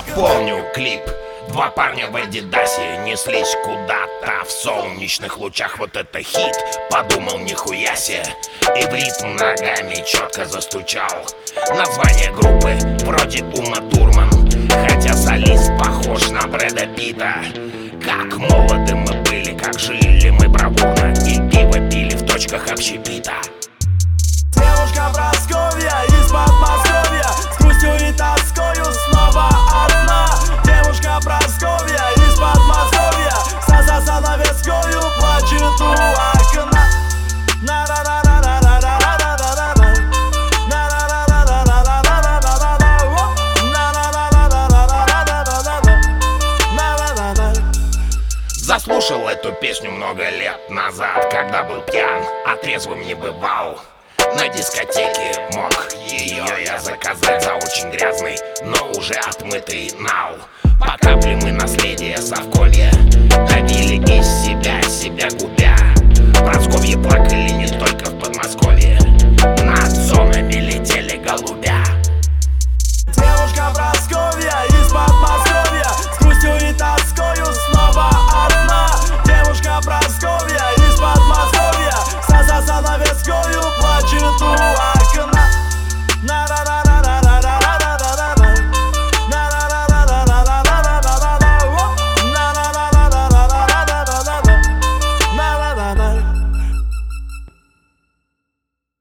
Помню клип. Два парня в Адидасе неслись куда-то в солнечных лучах. Вот это хит, подумал, нихуя се. И в ритм ногами четко застучал. Название группы вроде Ума Турман, хотя солист похож на Брэда Питта. Как молоды мы были, как жили мы бравурно, и пиво пили в точках общепита. Девушка Прасковья из Подмосковья, с грустью и тоскою снова одна. Девушка Прасковья из Подмосковья, за Соловецкою плачет у окна. Заслушал эту песню много лет назад, когда был пьян, а трезвым не бывал. На дискотеке мог ее я заказать за очень грязный, но уже отмытый нал. По капле мы наследие совколья давили из себя губя. Прасковьи плакали не только в Подмосковье.